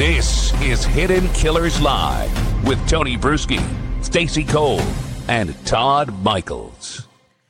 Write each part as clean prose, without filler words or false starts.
This is Hidden Killers Live with Tony Bruschi, Stacey Cole, and Todd Michaels.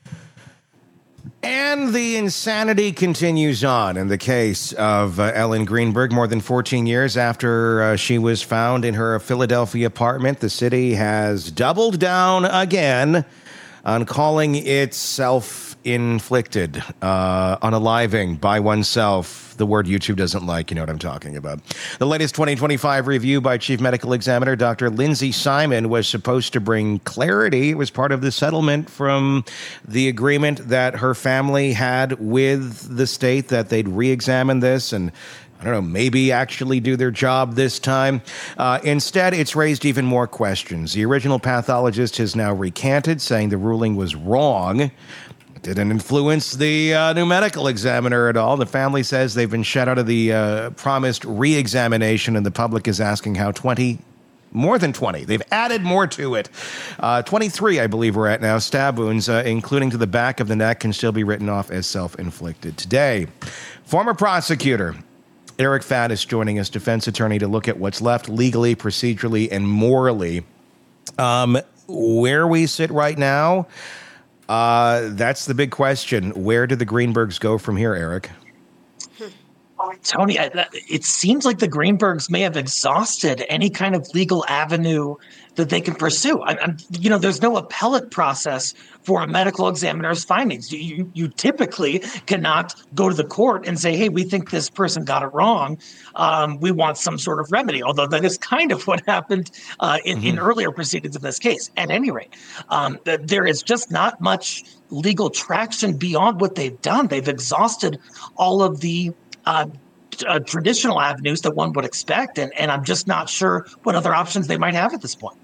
And the insanity continues on in the case of Ellen Greenberg. More than 14 years after she was found in her Philadelphia apartment, the city has doubled down again on calling it self-inflicted, unaliving by oneself. The word YouTube doesn't like, you know what I'm talking about. The latest 2025 review by Chief Medical Examiner Dr. Lindsay Simon was supposed to bring clarity. It was part of the settlement from the agreement that her family had with the state that they'd re-examine this and I don't know, maybe actually do their job this time. Instead, it's raised even more questions. The original pathologist has now recanted, saying the ruling was wrong. It didn't influence the new medical examiner at all. The family says they've been shut out of the promised re-examination, and the public is asking how more than 20. They've added more to it. 23, I believe we're at now. Stab wounds, including to the back of the neck, can still be written off as self-inflicted. Today, former prosecutor Eric Faddis joining us, defense attorney, to look at what's left legally, procedurally, and morally. Where we sit right now, that's the big question. Where do the Greenbergs go from here, Eric? Tony, it seems like the Greenbergs may have exhausted any kind of legal avenue that they can pursue. There's no appellate process for a medical examiner's findings. You typically cannot go to the court and say, hey, we think this person got it wrong. We want some sort of remedy, although that is kind of what happened in earlier proceedings in this case. At any rate, there is just not much legal traction beyond what they've done. They've exhausted all of the traditional avenues that one would expect, and I'm just not sure what other options they might have at this point.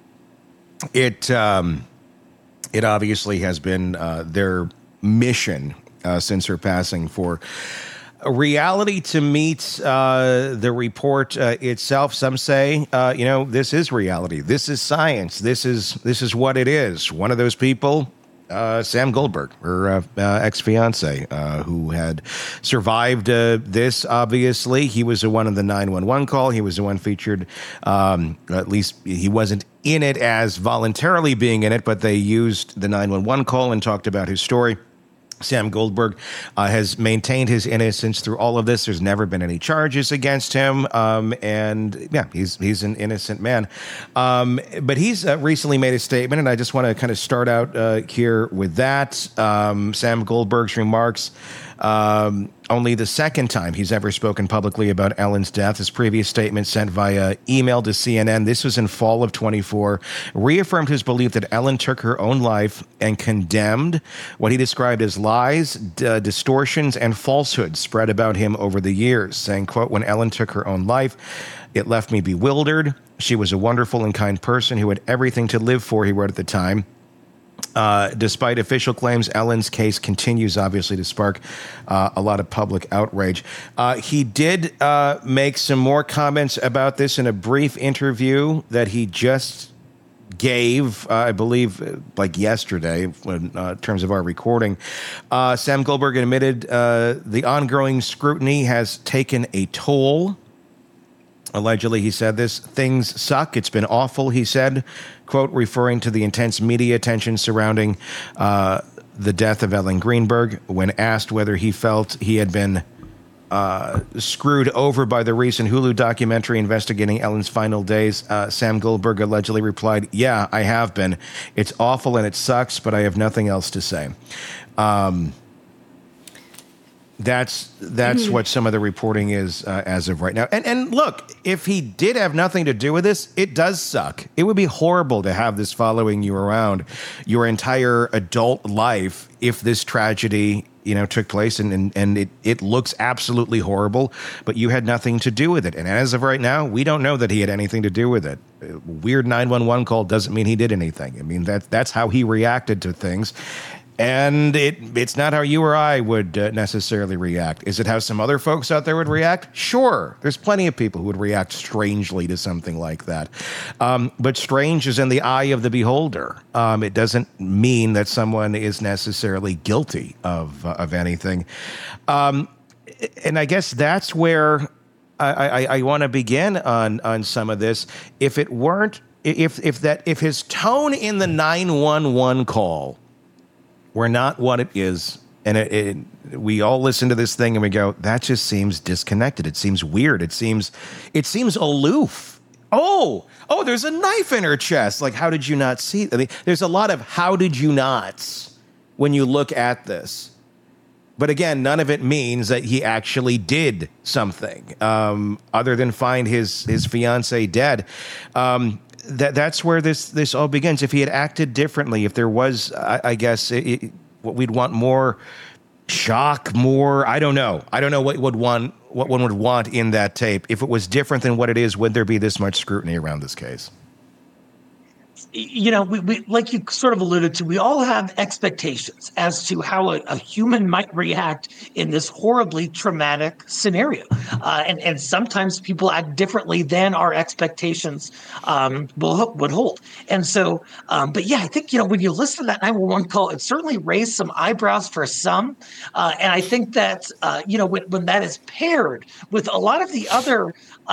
It obviously has been their mission since her passing for a reality to meet the report itself. Some say, this is reality. This is science. This is what it is. One of those people, Sam Goldberg, her ex-fiance, who had survived this, obviously. He was the one in the 911 call. He was the one featured, at least he wasn't in it as voluntarily being in it, but they used the 911 call and talked about his story. Sam Goldberg has maintained his innocence through all of this. There's never been any charges against him. He's an innocent man. But he's recently made a statement, and I just want to kind of start out here with that. Sam Goldberg's remarks, only the second time he's ever spoken publicly about Ellen's death. His previous statement sent via email to CNN, this was in fall of 24, reaffirmed his belief that Ellen took her own life and condemned what he described as lies, distortions, and falsehoods spread about him over the years, saying, quote, when Ellen took her own life, it left me bewildered. She was a wonderful and kind person who had everything to live for, he wrote at the time. Despite official claims, Ellen's case continues, obviously, to spark a lot of public outrage. He did make some more comments about this in a brief interview that he just gave, I believe, like yesterday, in terms of our recording. Sam Goldberg admitted the ongoing scrutiny has taken a toll. Allegedly, he said this, things suck. It's been awful, he said, quote, referring to the intense media attention surrounding the death of Ellen Greenberg. When asked whether he felt he had been screwed over by the recent Hulu documentary investigating Ellen's final days, Sam Goldberg allegedly replied, yeah, I have been. It's awful and it sucks, but I have nothing else to say. That's what some of the reporting is as of right now. And look, if he did have nothing to do with this, it does suck. It would be horrible to have this following you around your entire adult life if this tragedy, took place and it looks absolutely horrible, but you had nothing to do with it. And as of right now, we don't know that he had anything to do with it. A weird 911 call doesn't mean he did anything. I mean, that's how he reacted to things. And it's not how you or I would necessarily react. Is it how some other folks out there would react? Sure. There's plenty of people who would react strangely to something like that. But strange is in the eye of the beholder. It doesn't mean that someone is necessarily guilty of anything. And I guess that's where I want to begin on some of this. If it weren't, if his tone in the 911 call were not what it is, and we all listen to this thing and we go, that just seems disconnected. It seems weird. It seems aloof. Oh, there's a knife in her chest. Like, how did you not see? I mean, there's a lot of how did you nots when you look at this. But again, none of it means that he actually did something other than find his fiance dead. That's where this all begins. If he had acted differently, if there was, I guess, what we'd want more shock, more. I don't know what one would want in that tape. If it was different than what it is, would there be this much scrutiny around this case? We like you sort of alluded to, we all have expectations as to how a human might react in this horribly traumatic scenario. And sometimes people act differently than our expectations would hold. And so, but yeah, I think, when you listen to that 911 call, it certainly raised some eyebrows for some. And I think that, when that is paired with a lot of the other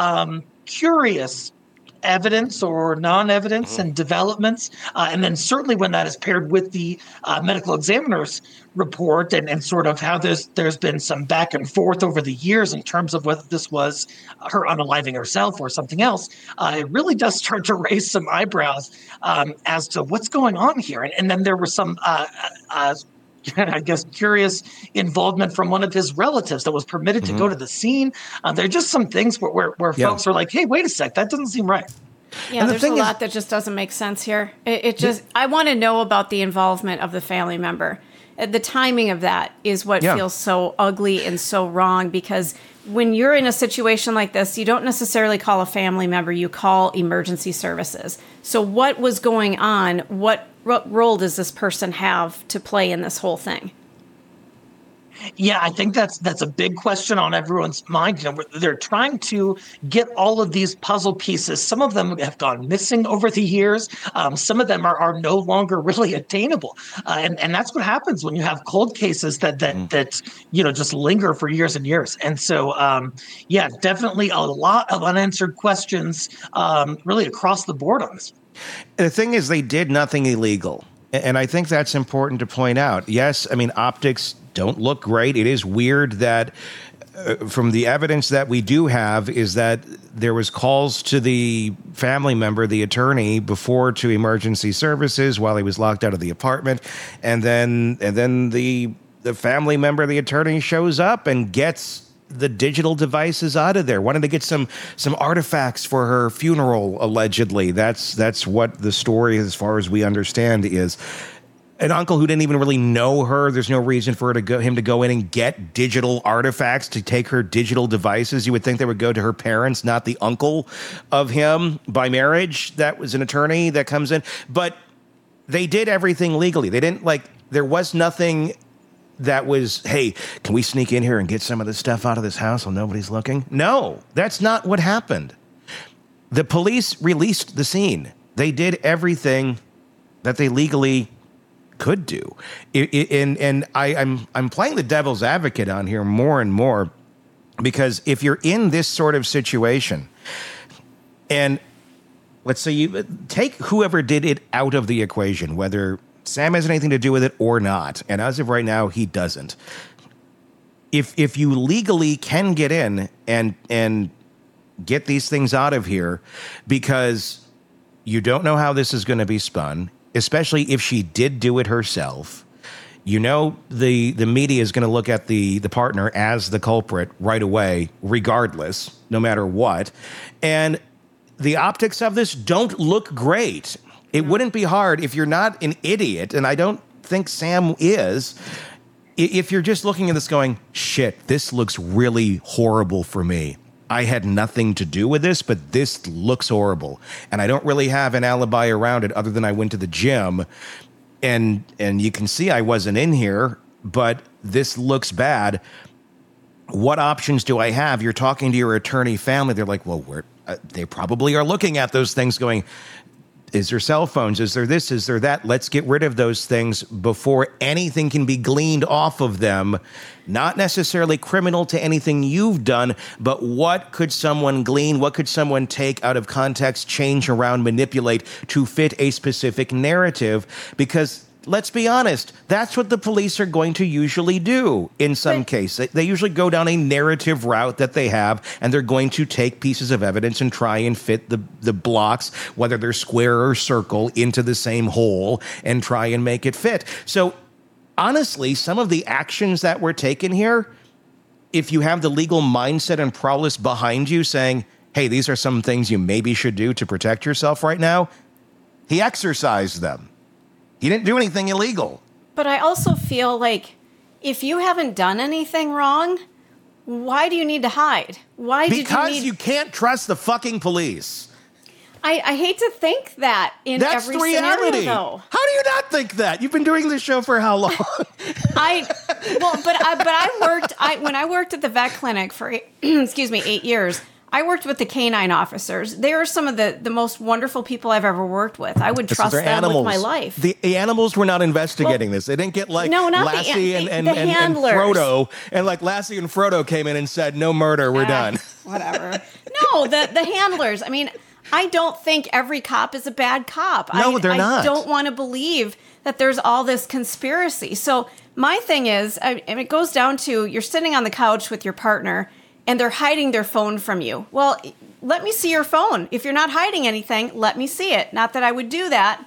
curious evidence or non-evidence and developments. And then certainly when that is paired with the medical examiner's report and sort of how there's been some back and forth over the years in terms of whether this was her unaliving herself or something else, it really does start to raise some eyebrows as to what's going on here. And then there were some I guess, curious involvement from one of his relatives that was permitted to go to the scene. There are just some things where folks are like, hey, wait a sec, that doesn't seem right. Yeah, there's a lot that just doesn't make sense here. I want to know about the involvement of the family member. The timing of that is what feels so ugly and so wrong, because when you're in a situation like this, you don't necessarily call a family member, you call emergency services. So what was going on? What role does this person have to play in this whole thing? Yeah, I think that's a big question on everyone's mind. They're trying to get all of these puzzle pieces. Some of them have gone missing over the years. Some of them are no longer really attainable. And that's what happens when you have cold cases that just linger for years and years. And so, definitely a lot of unanswered questions really across the board on this. The thing is, they did nothing illegal. And I think that's important to point out. Yes, I mean, optics don't look great. It is weird that from the evidence that we do have is that there was calls to the family member, the attorney, before to emergency services while he was locked out of the apartment. And then the family member, the attorney, shows up and gets the digital devices out of there, wanted to get some artifacts for her funeral, allegedly. That's what the story, as far as we understand, is. An uncle who didn't even really know her. There's no reason for him to go in and get digital artifacts to take her digital devices. You would think they would go to her parents, not the uncle of him by marriage. That was an attorney that comes in. But they did everything legally. They didn't there was nothing that was, hey, can we sneak in here and get some of this stuff out of this house while nobody's looking? No, that's not what happened. The police released the scene. They did everything that they legally could do. I'm playing the devil's advocate on here more and more, because if you're in this sort of situation, and let's say you take whoever did it out of the equation, whether Sam has anything to do with it or not, and as of right now, he doesn't. If you legally can get in and get these things out of here, because you don't know how this is going to be spun, especially if she did do it herself, the media is going to look at the partner as the culprit right away, regardless, no matter what. And the optics of this don't look great. It wouldn't be hard if you're not an idiot, and I don't think Sam is, if you're just looking at this going, shit, this looks really horrible for me. I had nothing to do with this, but this looks horrible. And I don't really have an alibi around it other than I went to the gym. And you can see I wasn't in here, but this looks bad. What options do I have? You're talking to your attorney family. They're like, well, they probably are looking at those things going, Is there cell phones? Is there this? Is there that? Let's get rid of those things before anything can be gleaned off of them. Not necessarily criminal to anything you've done, but what could someone glean? What could someone take out of context, change around, manipulate to fit a specific narrative? Because let's be honest, that's what the police are going to usually do in some case. They usually go down a narrative route that they have, and they're going to take pieces of evidence and try and fit the blocks, whether they're square or circle, into the same hole and try and make it fit. So honestly, some of the actions that were taken here, if you have the legal mindset and prowess behind you saying, hey, these are some things you maybe should do to protect yourself right now, he exercised them. He didn't do anything illegal. But I also feel like if you haven't done anything wrong, why do you need to hide? Because you can't trust the fucking police. I hate to think that in That's every the reality. scenario, though. How do you not think that? You've been doing this show for how long? When I worked at the vet clinic for 8 years, I worked with the canine officers. They are some of the most wonderful people I've ever worked with. I would trust them with my life. The animals were not investigating this. They didn't get Lassie and Frodo. And like Lassie and Frodo came in and said, no murder, we're done. Whatever. No, the handlers. I mean, I don't think every cop is a bad cop. No, they're not. I don't want to believe that there's all this conspiracy. So my thing is, and it goes down to you're sitting on the couch with your partner and they're hiding their phone from you. Well, let me see your phone. If you're not hiding anything, let me see it. Not that I would do that.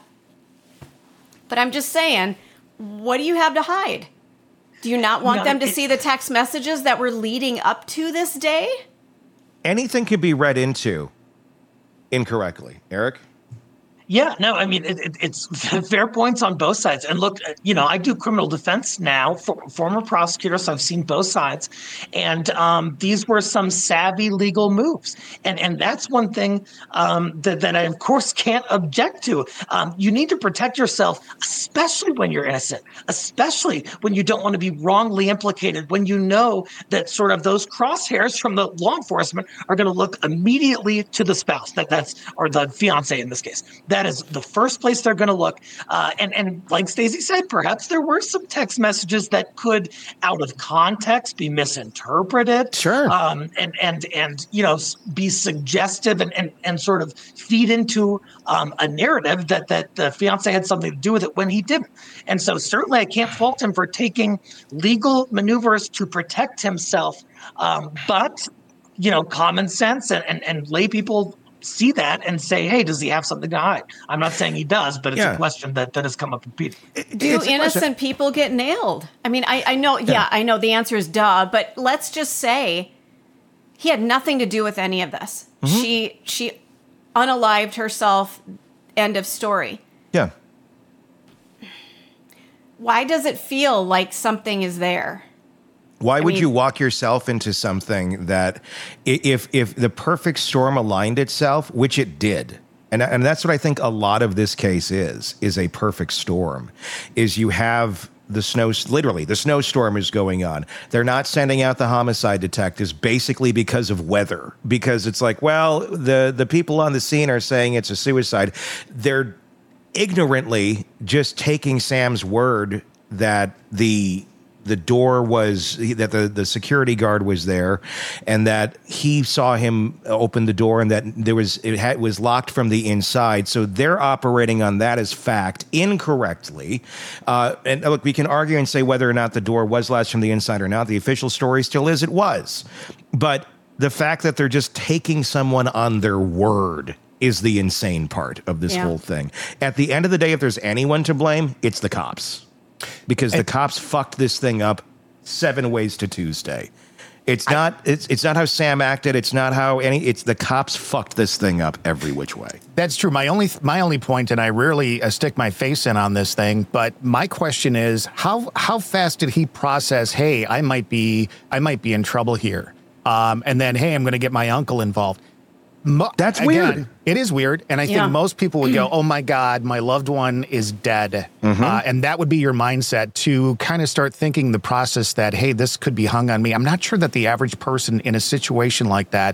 But I'm just saying, what do you have to hide? Do you not want them to see the text messages that were leading up to this day? Anything could be read into incorrectly. Eric? Yeah, no, I mean, it's fair points on both sides. And look, I do criminal defense now, former prosecutor, so I've seen both sides. And these were some savvy legal moves. And that's one thing that I, of course, can't object to. You need to protect yourself, especially when you're innocent, especially when you don't want to be wrongly implicated, when you know that sort of those crosshairs from the law enforcement are going to look immediately to the spouse, or the fiance in this case. That is the first place they're going to look. And like Stacey said, perhaps there were some text messages that could, out of context, be misinterpreted. Sure. And be suggestive and sort of feed into a narrative that the fiance had something to do with it when he didn't. And so certainly I can't fault him for taking legal maneuvers to protect himself. But common sense and lay people see that and say, hey, does he have something to hide? I'm not saying he does, but it's a question that has come up repeatedly. Do innocent people get nailed? I mean, I know, I know the answer is duh, but let's just say he had nothing to do with any of this. Mm-hmm. She unalived herself, end of story. Yeah. Why does it feel like something is there? Why would you walk yourself into something that if the perfect storm aligned itself, which it did, and that's what I think a lot of this case is a perfect storm, is you have the snowstorm is going on. They're not sending out the homicide detectives basically because of weather, because it's like, well, the people on the scene are saying it's a suicide. They're ignorantly just taking Sam's word that the door was, that the security guard was there and that he saw him open the door and that it was locked from the inside. So they're operating on that as fact incorrectly. And look, we can argue and say whether or not the door was latched from the inside or not. The official story still is it was. But the fact that they're just taking someone on their word is the insane part of this whole thing. At the end of the day, if there's anyone to blame, it's the cops. Because the cops fucked this thing up 7 ways to Tuesday. It's not how Sam acted. It's not how it's the cops fucked this thing up every which way. That's true. My only point, and I rarely stick my face in on this thing, but my question is how fast did he process, hey, I might be in trouble here. And then, hey, I'm going to get my uncle involved. That's weird. It is weird. And I think most people would go, oh, my God, my loved one is dead. Mm-hmm. And that would be your mindset to kind of start thinking the process that, hey, this could be hung on me. I'm not sure that the average person in a situation like that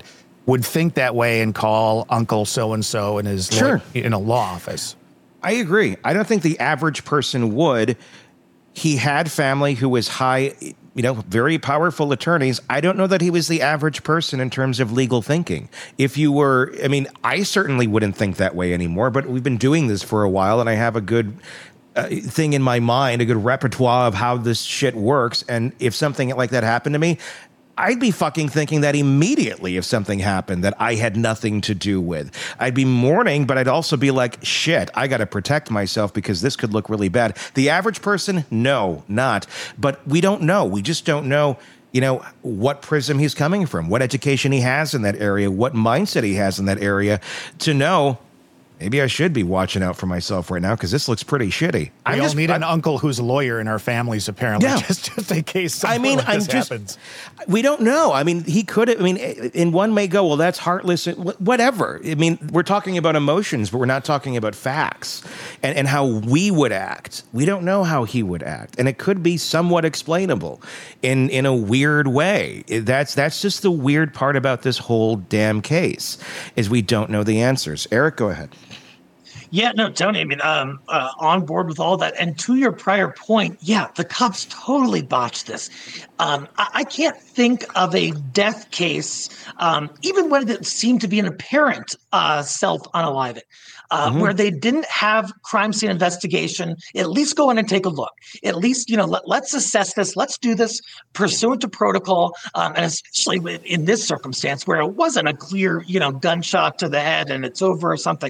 would think that way and call Uncle so-and-so in his in a law office. I agree. I don't think the average person would. He had family who was high, very powerful attorneys. I don't know that he was the average person in terms of legal thinking. If you were, I certainly wouldn't think that way anymore, but we've been doing this for a while and I have a good thing in my mind, a good repertoire of how this shit works. And if something like that happened to me, I'd be fucking thinking that immediately if something happened that I had nothing to do with. I'd be mourning, but I'd also be like, shit, I got to protect myself because this could look really bad. The average person, no, not. But we don't know. We just don't know, what prism he's coming from, what education he has in that area, what mindset he has in that area to know. Maybe I should be watching out for myself right now because this looks pretty shitty. We all need an uncle who's a lawyer in our families, apparently, just in case something happens. We don't know. He could have, and one may go, well, that's heartless, whatever. We're talking about emotions, but we're not talking about facts and how we would act. We don't know how he would act. And it could be somewhat explainable in a weird way. That's just the weird part about this whole damn case is we don't know the answers. Eric, go ahead. Yeah, no, Tony, on board with all that. And to your prior point, the cops totally botched this. I can't think of a death case, even when it seemed to be an apparent self-unaliving, where they didn't have crime scene investigation, at least go in and take a look. At least, let's assess this. Let's do this pursuant to protocol. And especially in this circumstance where it wasn't a clear, gunshot to the head and it's over or something.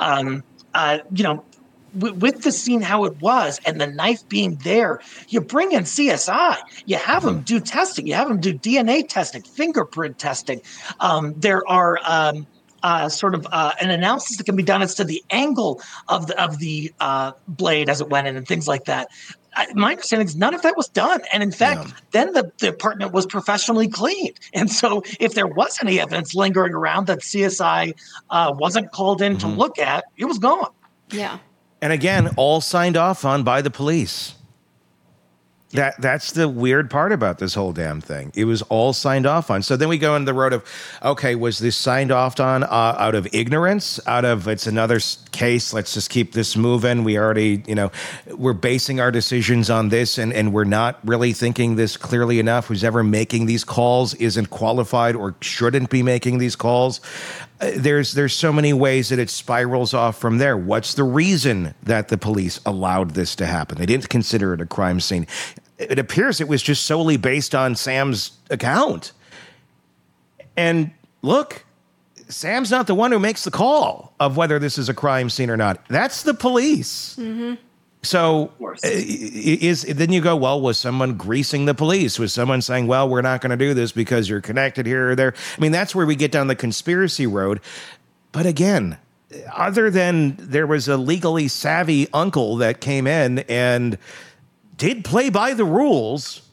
With the scene how it was and the knife being there, you bring in CSI, you have them do testing, you have them do DNA testing, fingerprint testing. There are an analysis that can be done as to the angle of the blade as it went in and things like that. My understanding is none of that was done. And in fact, then the apartment was professionally cleaned. And so if there was any evidence lingering around that CSI wasn't called in to look at, it was gone. Yeah. And again, all signed off on by the police. That's the weird part about this whole damn thing. It was all signed off on. So then we go in the road of, okay, was this signed off on out of ignorance? Out of it's another case, let's just keep this moving. We already, we're basing our decisions on this and we're not really thinking this clearly enough. Who's ever making these calls isn't qualified or shouldn't be making these calls. There's so many ways that it spirals off from there. What's the reason that the police allowed this to happen? They didn't consider it a crime scene. It appears it was just solely based on Sam's account. And look, Sam's not the one who makes the call of whether this is a crime scene or not. That's the police. Mm-hmm. So then you go, well, was someone greasing the police? Was someone saying, well, we're not going to do this because you're connected here or there? That's where we get down the conspiracy road. But again, other than there was a legally savvy uncle that came in and did play by the rules,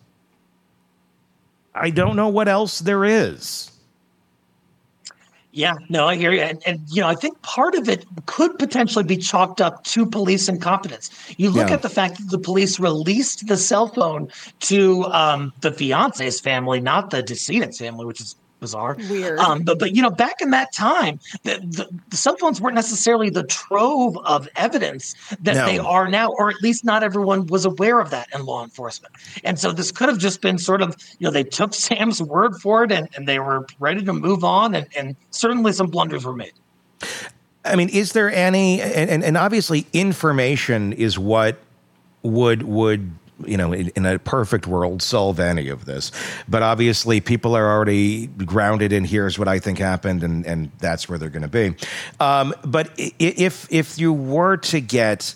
I don't know what else there is. Yeah, no, I hear you. And I think part of it could potentially be chalked up to police incompetence. You look at the fact that the police released the cell phone to the fiance's family, not the decedent's family, which is bizarre. Weird. But back in that time, the cell phones weren't necessarily the trove of evidence that they are now, or at least not everyone was aware of that in law enforcement. And so this could have just been sort of, they took Sam's word for it and they were ready to move on. And certainly some blunders were made. Is there any, and obviously information is what would in a perfect world, solve any of this. But obviously, people are already grounded in here's what I think happened, and that's where they're going to be. But if you were to get,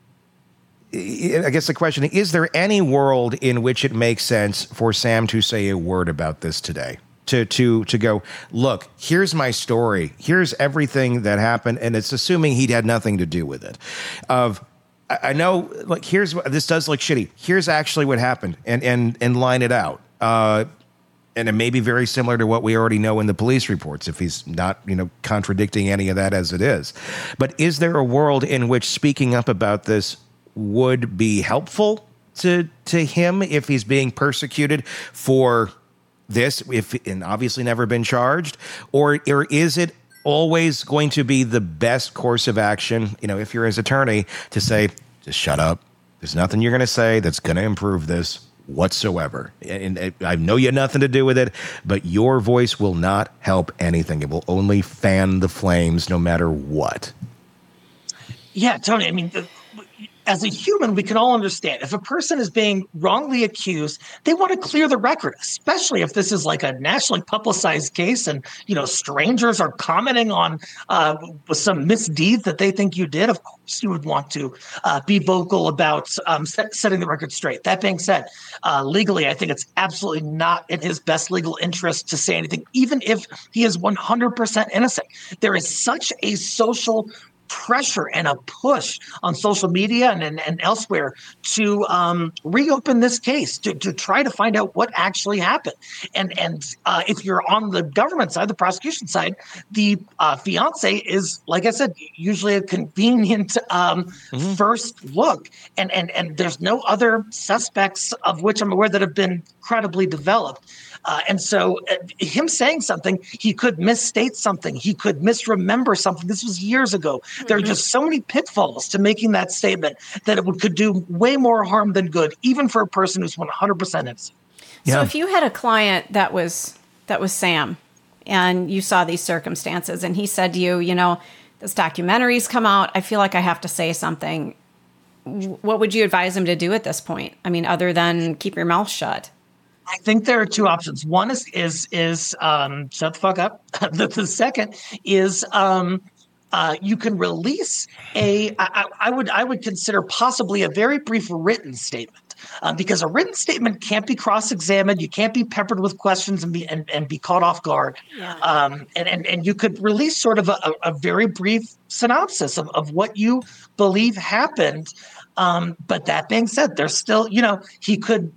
I guess the question is there any world in which it makes sense for Sam to say a word about this today? To go, look, here's my story. Here's everything that happened, and it's assuming he'd had nothing to do with it. I know, like, here's what this does look shitty. Here's actually what happened, and line it out. And it may be very similar to what we already know in the police reports, if he's not, contradicting any of that as it is. But is there a world in which speaking up about this would be helpful to him if he's being persecuted for this, and obviously never been charged, or is it always going to be the best course of action, if you're his attorney, to say, just shut up. There's nothing you're going to say that's going to improve this whatsoever. And I know you had nothing to do with it, but your voice will not help anything. It will only fan the flames no matter what. Yeah, Tony, I mean, as a human, we can all understand if a person is being wrongly accused, they want to clear the record, especially if this is like a nationally publicized case and, strangers are commenting on some misdeed that they think you did. Of course, you would want to be vocal about setting the record straight. That being said, legally, I think it's absolutely not in his best legal interest to say anything, even if he is 100% innocent. There is such a social pressure and a push on social media and elsewhere to reopen this case, to try to find out what actually happened. And if you're on the government side, the prosecution side, the fiance is, like I said, usually a convenient first look. And there's no other suspects of which I'm aware that have been credibly developed. And so him saying something, he could misstate something. He could misremember something. This was years ago. There are just so many pitfalls to making that statement that it could do way more harm than good, even for a person who's 100% innocent. Yeah. So if you had a client that was Sam, and you saw these circumstances, and he said to you, this documentary's come out, I feel like I have to say something. What would you advise him to do at this point? I mean, other than keep your mouth shut? I think there are two options. One is shut the fuck up. The second is you can release I would consider possibly a very brief written statement, because a written statement can't be cross-examined. You can't be peppered with questions and be caught off guard. Yeah. And you could release sort of a very brief synopsis of what you believe happened. But that being said, there's still, he could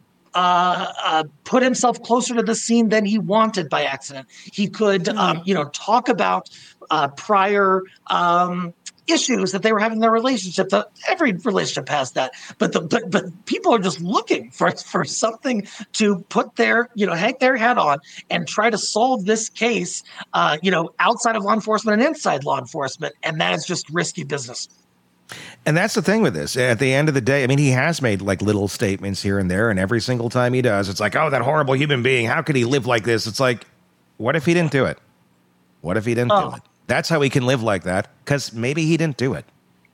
put himself closer to the scene than he wanted by accident. He could, talk about prior issues that they were having in their relationship. Every relationship has that, but people are just looking for something to put their, hang their hat on and try to solve this case, outside of law enforcement and inside law enforcement, and that is just risky business. And that's the thing with this. At the end of the day, I mean, he has made like little statements here and there, and every single time he does, it's like, oh, that horrible human being. How could he live like this? It's like, what if he didn't do it? What if he didn't do it? That's how he can live like that, because maybe he didn't do it.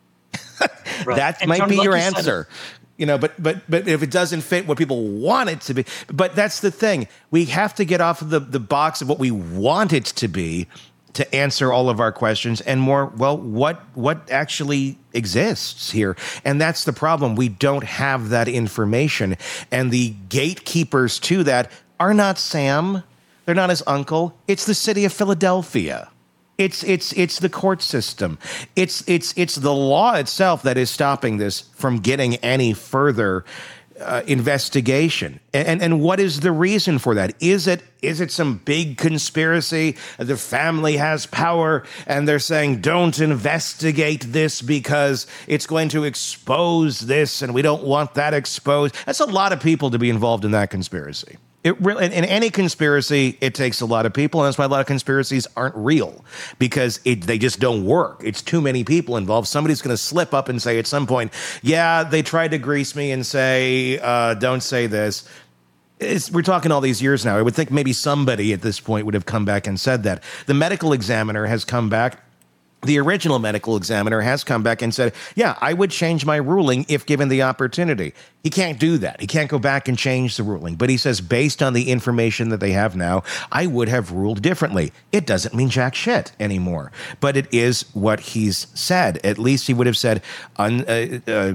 Right. That might be your answer. But if it doesn't fit what people want it to be, but that's the thing. We have to get off of the box of what we want it to be to answer all of our questions, and more, well, what actually exists here? And that's the problem. We don't have that information. And the gatekeepers to that are not Sam. They're not his uncle. It's the city of Philadelphia. It's the court system. It's the law itself that is stopping this from getting any further investigation. And what is the reason for that? Is it some big conspiracy? The family has power and they're saying, don't investigate this because it's going to expose this and we don't want that exposed. That's a lot of people to be involved in that conspiracy. It really, in any conspiracy, it takes a lot of people, and that's why a lot of conspiracies aren't real, because they just don't work. It's too many people involved. Somebody's going to slip up and say at some point, yeah, they tried to grease me and say, don't say this. We're talking all these years now. I would think maybe somebody at this point would have come back and said that. The medical examiner has come back. The original medical examiner has come back and said, yeah, I would change my ruling if given the opportunity. He can't do that. He can't go back and change the ruling. But he says, based on the information that they have now, I would have ruled differently. It doesn't mean jack shit anymore. But it is what he's said. At least he would have said, what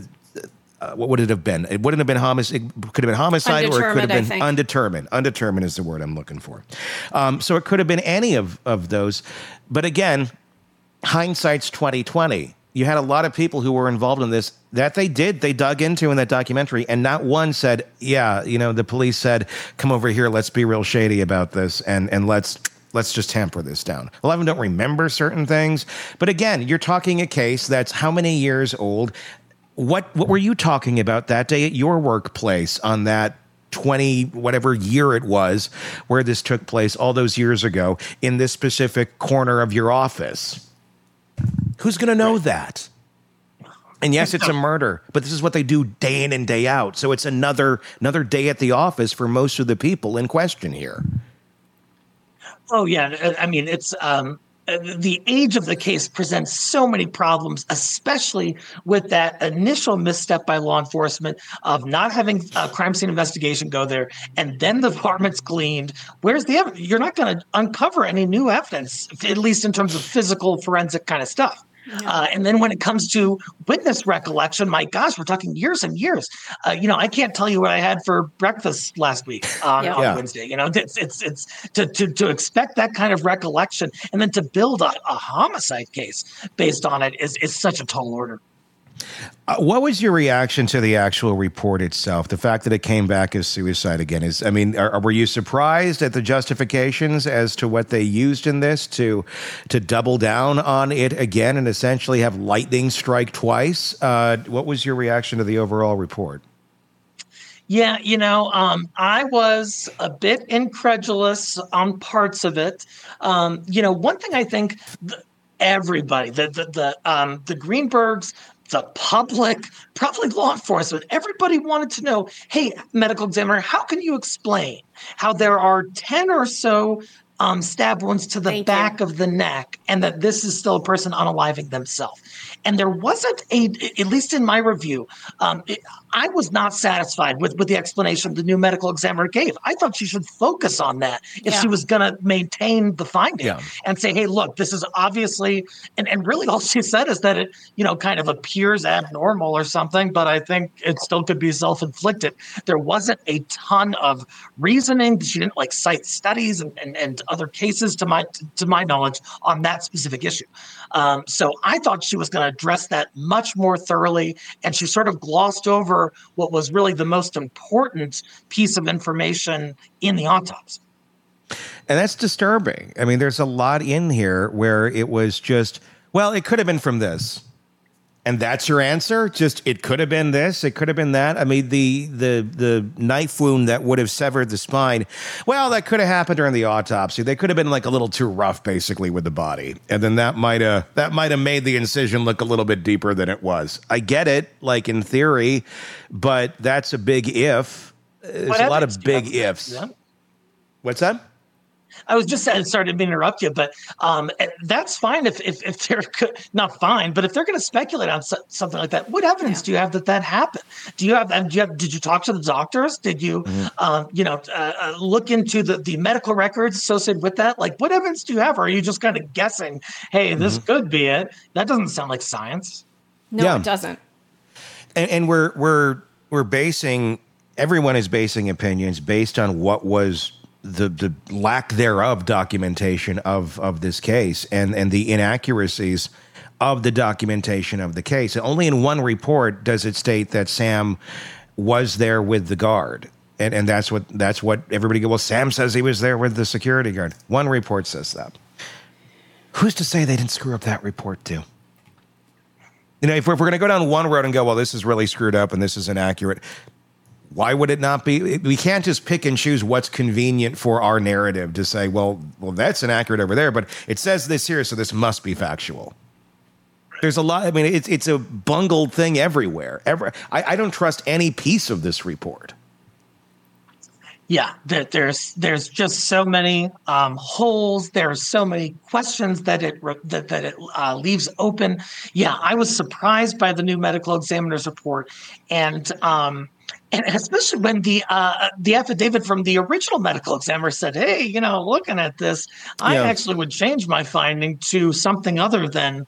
would it have been? It wouldn't have been homicide. It could have been homicide, or it could have been undetermined. Undetermined is the word I'm looking for. So it could have been any of those. But again, hindsight's 20/20. You had a lot of people who were involved in this that they dug into in that documentary, and not one said, yeah, the police said, come over here, let's be real shady about this, and let's just tamper this down. A lot of them don't remember certain things. But again, you're talking a case that's how many years old? What were you talking about that day at your workplace on that 20, whatever year it was, where this took place all those years ago in this specific corner of your office. Who's going to know that? And yes, it's a murder, but this is what they do day in and day out. So it's another day at the office for most of the people in question here. Oh, yeah. I mean, it's the age of the case presents so many problems, especially with that initial misstep by law enforcement of not having a crime scene investigation go there, and then the apartment's cleaned. Where's the evidence? You're not going to uncover any new evidence, at least in terms of physical forensic kind of stuff. Yeah. And then when it comes to witness recollection, my gosh, we're talking years and years. I can't tell you what I had for breakfast last week on Wednesday. It's to expect that kind of recollection and then to build a homicide case based on it is such a tall order. What was your reaction to the actual report itself? The fact that it came back as suicide again were you surprised at the justifications as to what they used in this to double down on it again and essentially have lightning strike twice? What was your reaction to the overall report? Yeah, I was a bit incredulous on parts of it. One thing I think everybody, the Greenbergs, the public, probably law enforcement, everybody wanted to know, hey, medical examiner, how can you explain how there are 10 or so stab wounds to the back of the neck and that this is still a person unaliving themselves? And there wasn't at least in my review, I was not satisfied with the explanation the new medical examiner gave. I thought she should focus on that if she was going to maintain the finding and say, hey, look, this is obviously, and really all she said is that it, kind of appears abnormal or something, but I think it still could be self-inflicted. There wasn't a ton of reasoning. She didn't cite studies and other cases to my knowledge on that specific issue. So I thought she was going to address that much more thoroughly, and she sort of glossed over what was really the most important piece of information in the autopsy. And that's disturbing. I mean, there's a lot in here where it was just, well, it could have been from this. And that's your answer? Just, it could have been this, it could have been that. I mean, the knife wound that would have severed the spine, well, that could have happened during the autopsy. They could have been a little too rough, basically, with the body. And then that might have made the incision look a little bit deeper than it was. I get it, in theory, but that's a big if. There's a lot of big ifs. Yeah. What's that? I was just sorry to interrupt you, but that's fine if they're not fine, but if they're going to speculate on something like that, what evidence do you have that happened? Did you talk to the doctors? Did you look into the medical records associated with that? What evidence do you have? Or are you just kind of guessing, hey, this could be it? That doesn't sound like science. No, it doesn't. And we're basing, everyone is basing opinions based on what was the lack thereof documentation of this case and the inaccuracies of the documentation of the case. Only in one report does it state that Sam was there with the guard. And that's what everybody goes, well, Sam says he was there with the security guard. One report says that. Who's to say they didn't screw up that report too? If we're going to go down one road and go, well, this is really screwed up and this is inaccurate, why would it not be? We can't just pick and choose what's convenient for our narrative to say, well, that's inaccurate over there, but it says this here, so this must be factual. There's a lot. I mean, it's a bungled thing everywhere. I don't trust any piece of this report. Yeah, there's just so many holes. There's so many questions that it leaves open. Yeah, I was surprised by the new medical examiner's report, and especially when the affidavit from the original medical examiner said, hey, looking at this, I actually would change my finding to something other than,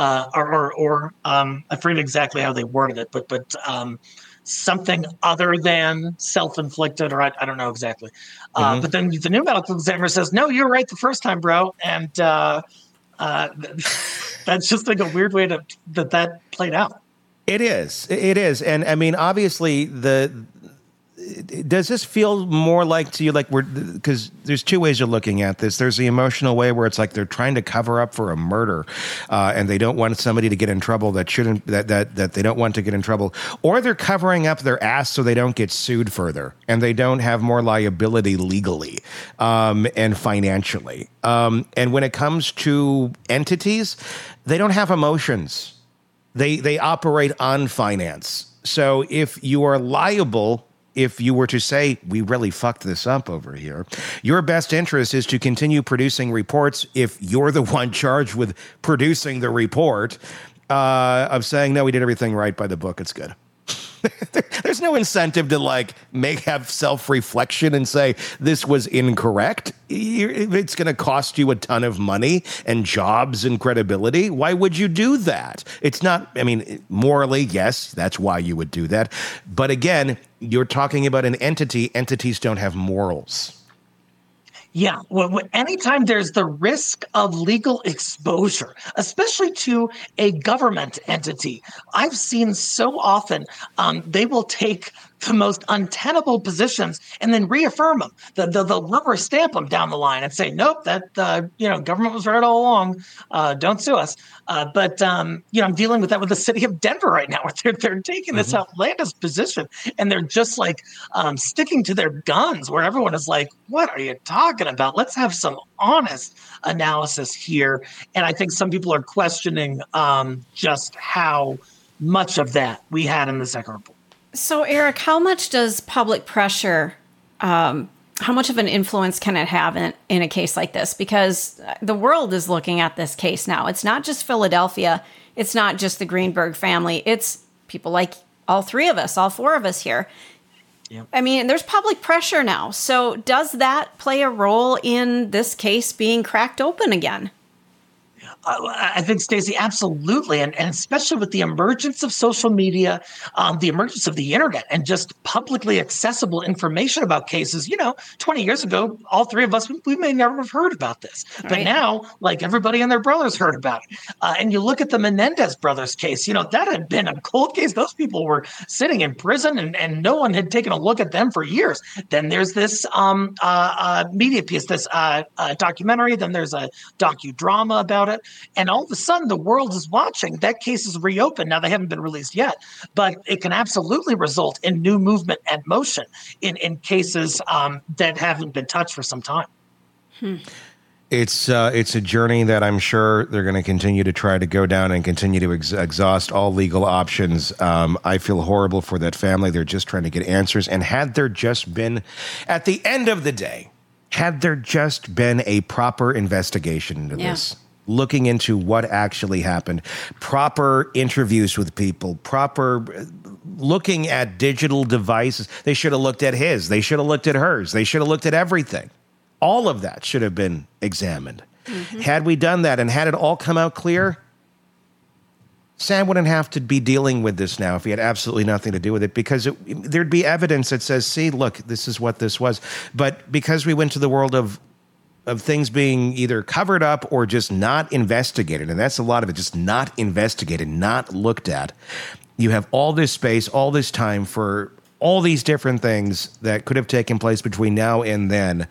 I forget exactly how they worded it, but something other than self-inflicted, or I don't know exactly. But then the new medical examiner says, no, you're right the first time, bro. And that's just a weird way that played out. It is. And I mean, obviously does this feel more like to you like because there's two ways of looking at this. There's the emotional way where it's like they're trying to cover up for a murder, and they don't want somebody to get in trouble that they don't want to get in trouble, or they're covering up their ass so they don't get sued further and they don't have more liability legally and financially. And when it comes to entities, they don't have emotions. They operate on finance. So if you are liable, if you were to say, we really fucked this up over here, your best interest is to continue producing reports if you're the one charged with producing the report of saying, no, we did everything right by the book. It's good. There's no incentive to have self-reflection and say this was incorrect. It's going to cost you a ton of money and jobs and credibility. Why would you do that? It's not, morally, yes, that's why you would do that. But again, you're talking about an entity. Entities don't have morals. Yeah, well, anytime there's the risk of legal exposure, especially to a government entity, I've seen so often they will take the most untenable positions and then reaffirm them. They'll rubber stamp them down the line and say, nope, that government was right all along. Don't sue us. But I'm dealing with that with the city of Denver right now, where they're taking this outlandish position and they're just sticking to their guns, where everyone is like, what are you talking about? Let's have some honest analysis here. And I think some people are questioning just how much of that we had in the second report. So, Eric, how much does public pressure, how much of an influence can it have in a case like this? Because the world is looking at this case now. It's not just Philadelphia. It's not just the Greenberg family. It's people like all three of us, all four of us here. Yep. There's public pressure now. So does that play a role in this case being cracked open again? I think, Stacey, absolutely. And especially with the emergence of social media, the emergence of the internet, and just publicly accessible information about cases. 20 years ago, all three of us, we may never have heard about this. Right. But now, everybody and their brothers heard about it. And you look at the Menendez brothers case, that had been a cold case. Those people were sitting in prison and no one had taken a look at them for years. Then there's this media piece, this documentary. Then there's a docudrama about it. And all of a sudden, the world is watching. That case is reopened. Now, they haven't been released yet, but it can absolutely result in new movement and motion in cases that haven't been touched for some time. It's a journey that I'm sure they're going to continue to try to go down and continue to exhaust all legal options. I feel horrible for that family. They're just trying to get answers. And had there just been, at the end of the day, had there just been a proper investigation into this, looking into what actually happened, proper interviews with people, proper looking at digital devices. They should have looked at his. They should have looked at hers. They should have looked at everything. All of that should have been examined. Mm-hmm. Had we done that and had it all come out clear, Sam wouldn't have to be dealing with this now if he had absolutely nothing to do with it, because there'd be evidence that says, see, look, this is what this was. But because we went to the world of things being either covered up or just not investigated, and that's a lot of it, just not investigated, not looked at. You have all this space, all this time for all these different things that could have taken place between now and then.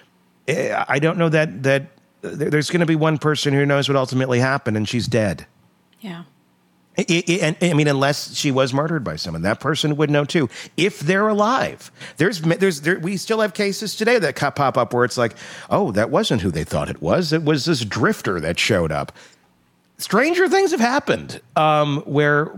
I don't know that there's going to be one person who knows what ultimately happened, and she's dead. Yeah. Unless she was murdered by someone, that person would know too. If they're alive, we still have cases today that pop up where it's like, oh, that wasn't who they thought it was. It was this drifter that showed up. Stranger things have happened. There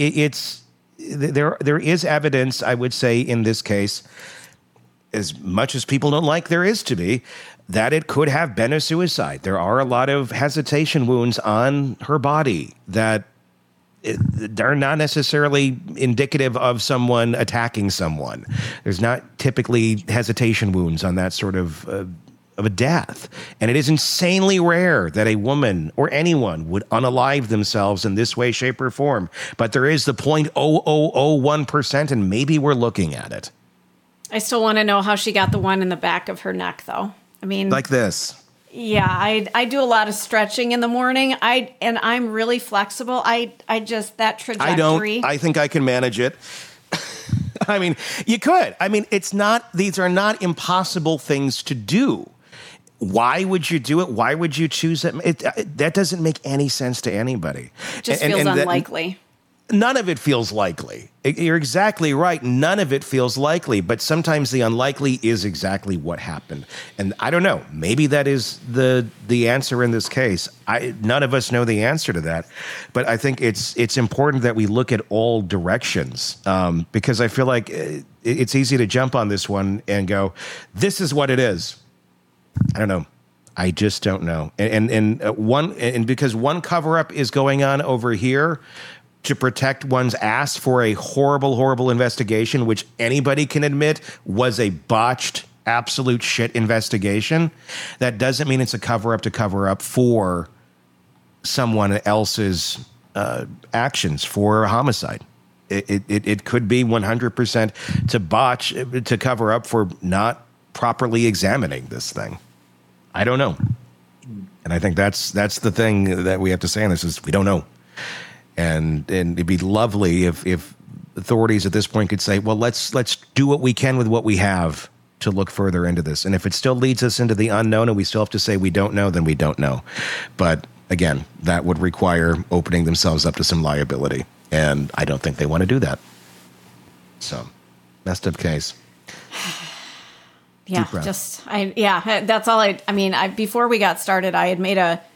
is evidence, I would say, in this case, as much as people don't like there is to be, that it could have been a suicide. There are a lot of hesitation wounds on her body that they're not necessarily indicative of someone attacking someone. There's not typically hesitation wounds on that sort of a death. And it is insanely rare that a woman or anyone would unalive themselves in this way, shape, or form. But there is the 0.0001%, and maybe we're looking at it. I still want to know how she got the one in the back of her neck, though. Like this. Yeah, I do a lot of stretching in the morning. I'm really flexible. I just, that trajectory. I think I can manage it. I mean, you could. I mean, these are not impossible things to do. Why would you do it? Why would you choose it? That doesn't make any sense to anybody. It just feels unlikely. None of it feels likely. You're exactly right. None of it feels likely, but sometimes the unlikely is exactly what happened. And I don't know, maybe that is the answer in this case. None of us know the answer to that, but I think it's important that we look at all directions, because I feel like it's easy to jump on this one and go, this is what it is. I don't know. I just don't know. And because one cover-up is going on over here to protect one's ass for a horrible, horrible investigation, which anybody can admit was a botched, absolute shit investigation, that doesn't mean it's a cover-up to cover up for someone else's actions for a homicide. It could be 100% to botch, to cover up for not properly examining this thing. I don't know. And I think that's the thing that we have to say on this is we don't know. And it'd be lovely if authorities at this point could say, well, let's do what we can with what we have to look further into this. And if it still leads us into the unknown and we still have to say we don't know, then we don't know. But again, that would require opening themselves up to some liability. And I don't think they want to do that. So, messed up case. Yeah, that's all I mean, before we got started, I had made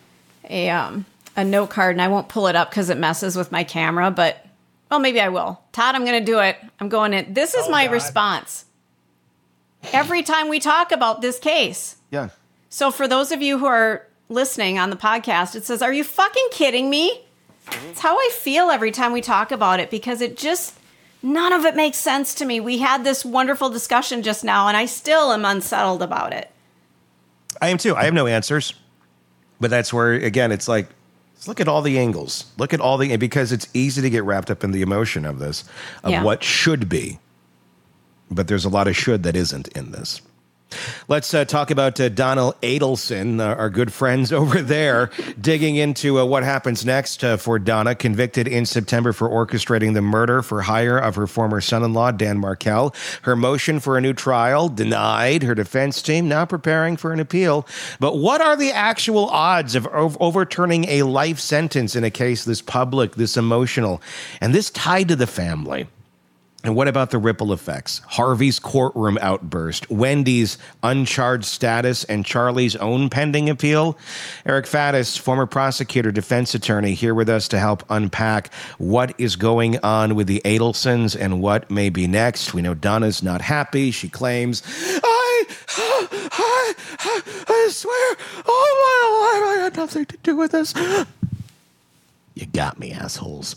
a note card, and I won't pull it up because it messes with my camera, but, well, maybe I will. Todd, I'm going to do it. I'm going in. This is my response every time we talk about this case. Yeah. So for those of you who are listening on the podcast, it says, are you fucking kidding me? It's how I feel every time we talk about it, because it just... none of it makes sense to me. We had this wonderful discussion just now, and I still am unsettled about it. I am too. I have no answers. But that's where, again, it's like, let's look at all the angles. Look at all the... because it's easy to get wrapped up in the emotion of this, of what should be. But there's a lot of should that isn't in this. Let's talk about Donald Adelson, our good friends over there, digging into what happens next for Donna, convicted in September for orchestrating the murder for hire of her former son-in-law, Dan Markel. Her motion for a new trial denied. Her defense team now preparing for an appeal. But what are the actual odds of overturning a life sentence in a case this public, this emotional, and this tied to the family? And what about the ripple effects? Harvey's courtroom outburst, Wendy's uncharged status, and Charlie's own pending appeal? Eric Faddis, former prosecutor, defense attorney, here with us to help unpack what is going on with the Adelsons and what may be next. We know Donna's not happy. She claims, I swear, all my life I had nothing to do with this. You got me, assholes.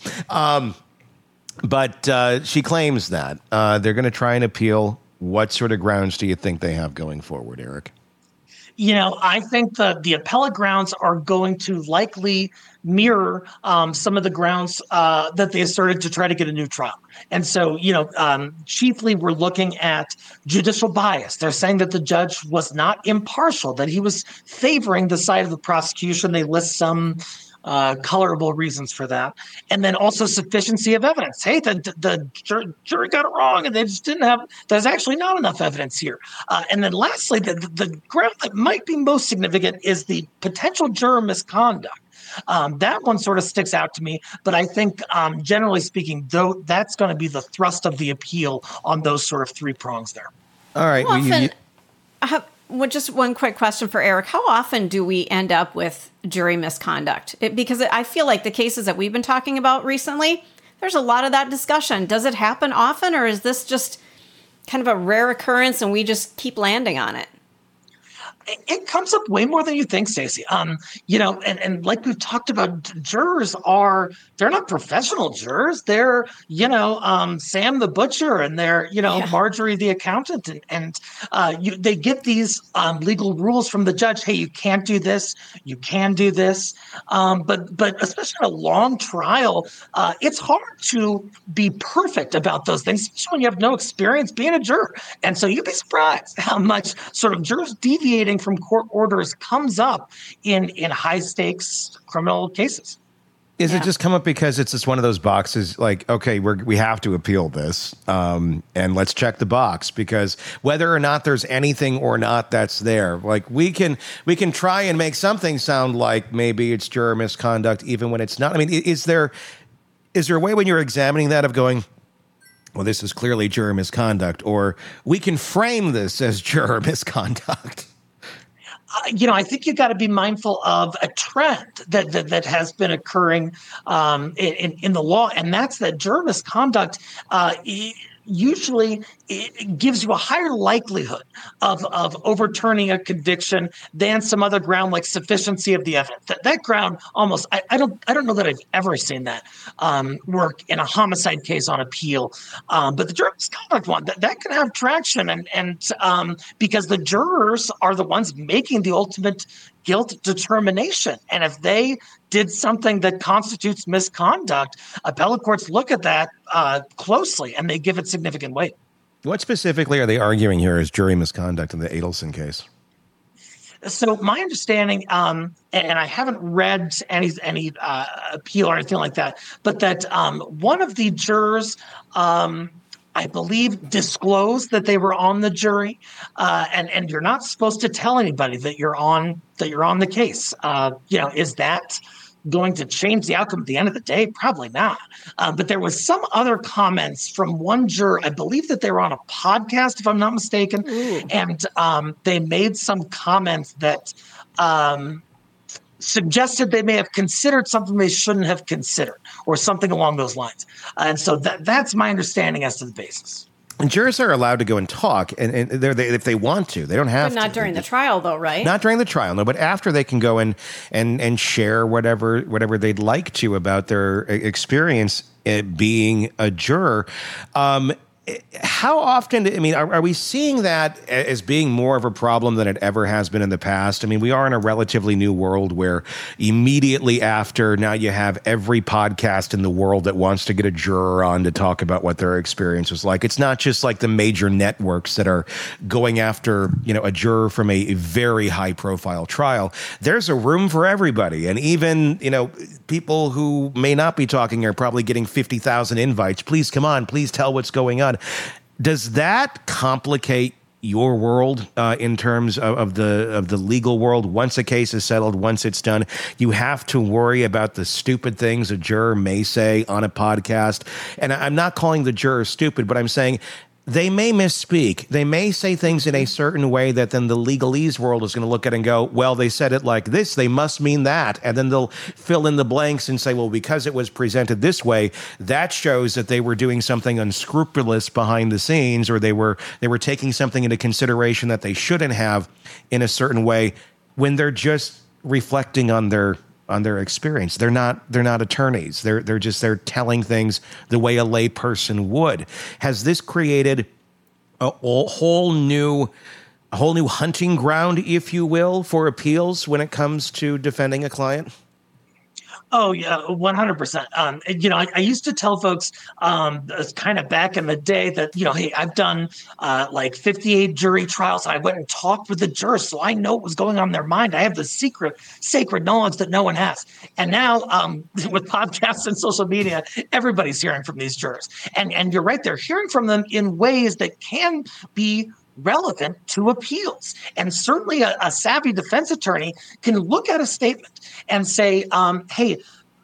But she claims that they're going to try and appeal. What sort of grounds do you think they have going forward, Eric? You know, I think the appellate grounds are going to likely mirror some of the grounds that they asserted to try to get a new trial. And so, chiefly we're looking at judicial bias. They're saying that the judge was not impartial, that he was favoring the side of the prosecution. They list some colorable reasons for that. And then also sufficiency of evidence. Hey, the jury got it wrong and they just didn't have, there's actually not enough evidence here. And then lastly, the ground that might be most significant is the potential juror misconduct. That one sort of sticks out to me, but I think generally speaking, though, that's going to be the thrust of the appeal on those sort of three prongs there. All right. Just one quick question for Eric. How often do we end up with jury misconduct? Because I feel like the cases that we've been talking about recently, there's a lot of that discussion. Does it happen often, or is this just kind of a rare occurrence and we just keep landing on it? It comes up way more than you think, Stacey. And like we've talked about, they're not professional jurors. They're, Sam the butcher and they're, Marjorie the accountant. And they get these legal rules from the judge. Hey, you can't do this. You can do this. But especially in a long trial, it's hard to be perfect about those things, especially when you have no experience being a juror. And so you'd be surprised how much sort of jurors deviating from court orders comes up in high stakes criminal cases. Is it just come up because it's just one of those boxes like, okay, we have to appeal this, and let's check the box, because whether or not there's anything or not that's there, like we can try and make something sound like maybe it's juror misconduct even when it's not. I mean, is there a way when you're examining that of going, well, this is clearly juror misconduct, or we can frame this as juror misconduct? I think you've got to be mindful of a trend that has been occurring in the law, and that's that juror misconduct usually it gives you a higher likelihood of overturning a conviction than some other ground like sufficiency of the evidence. That ground almost, I don't know that I've ever seen that work in a homicide case on appeal. But the juror misconduct one, that can have traction, and because the jurors are the ones making the ultimate guilt determination. And if they did something that constitutes misconduct, appellate courts look at that closely and they give it significant weight. What specifically are they arguing here as jury misconduct in the Adelson case? So my understanding, and I haven't read any appeal or anything like that, but that one of the jurors, I believe, disclosed that they were on the jury, and you're not supposed to tell anybody that you're on the case. Is that going to change the outcome at the end of the day? Probably not. But there was some other comments from one juror. I believe that they were on a podcast, if I'm not mistaken. Ooh. And they made some comments that suggested they may have considered something they shouldn't have considered, or something along those lines. And so that's my understanding as to the basis. And jurors are allowed to go and talk, and if they want to. They don't have to. But not during the trial, though, right? Not during the trial, no. But after, they can go and share whatever they'd like to about their experience being a juror. How often, are we seeing that as being more of a problem than it ever has been in the past? I mean, we are in a relatively new world where immediately after, now you have every podcast in the world that wants to get a juror on to talk about what their experience was like. It's not just like the major networks that are going after, a juror from a very high profile trial. There's a room for everybody. And even, people who may not be talking are probably getting 50,000 invites. Please come on. Please tell what's going on. Does that complicate your world in terms of the legal world? Once a case is settled, once it's done, you have to worry about the stupid things a juror may say on a podcast. And I'm not calling the juror stupid, but I'm saying they may misspeak. They may say things in a certain way that then the legalese world is going to look at and go, well, they said it like this, they must mean that. And then they'll fill in the blanks and say, well, because it was presented this way, that shows that they were doing something unscrupulous behind the scenes, or they were taking something into consideration that they shouldn't have in a certain way, when they're just reflecting on their experience. They're not attorneys. They're telling things the way a lay person would. Has this created a whole new hunting ground, if you will, for appeals when it comes to defending a client? Oh, yeah, 100%. I used to tell folks kind of back in the day that, hey, I've done like 58 jury trials. I went and talked with the jurors, so I know what was going on in their mind. I have the sacred knowledge that no one has. And now with podcasts and social media, everybody's hearing from these jurors. And you're right, they're hearing from them in ways that can be relevant to appeals. And certainly a savvy defense attorney can look at a statement and say, hey,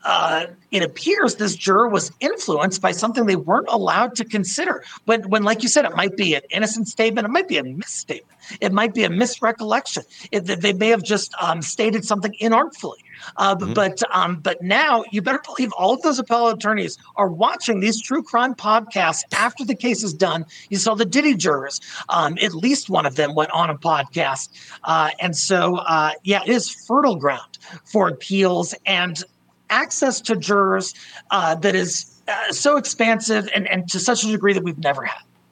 it appears this juror was influenced by something they weren't allowed to consider. When, like you said, it might be an innocent statement, it might be a misstatement, it might be a misrecollection. They may have just stated something inartfully. But now you better believe all of those appellate attorneys are watching these true crime podcasts after the case is done. You saw the Diddy jurors. At least one of them went on a podcast. And so, it is fertile ground for appeals and access to jurors that is so expansive and to such a degree that we've never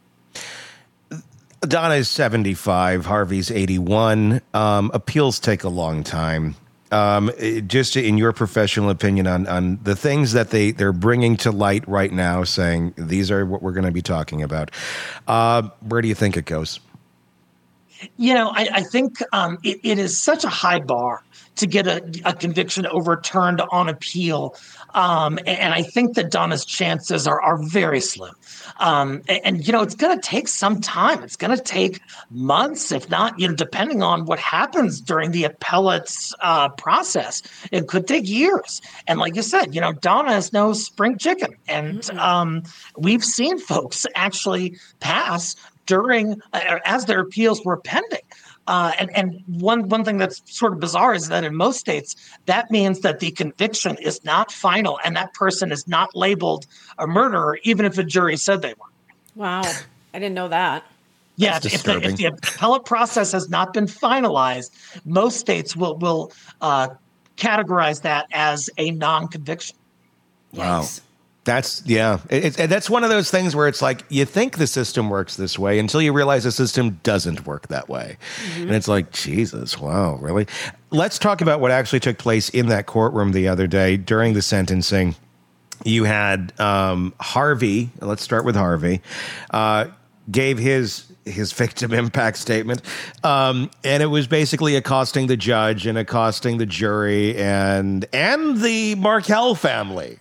had. Donna is 75, Harvey's 81. Appeals take a long time. Just in your professional opinion on the things that they're bringing to light right now, saying these are what we're going to be talking about, where do you think it goes? I think it is such a high bar to get a conviction overturned on appeal. And I think that Donna's chances are very slim. And it's going to take some time. It's going to take months, if not, depending on what happens during the appellate's process. It could take years. And like you said, Donna is no spring chicken. And we've seen folks actually pass during as their appeals were pending. And one thing that's sort of bizarre is that in most states, that means that the conviction is not final and that person is not labeled a murderer, even if a jury said they were. Wow. I didn't know that. Yeah, if the appellate process has not been finalized, most states will categorize that as a non-conviction. Wow. Yikes. That's one of those things where it's like you think the system works this way until you realize the system doesn't work that way. Mm-hmm. And it's like, Jesus, wow, really? Let's talk about what actually took place in that courtroom the other day during the sentencing. You had Harvey, let's start with Harvey, gave his victim impact statement. And it was basically accosting the judge and accosting the jury and the Markel family,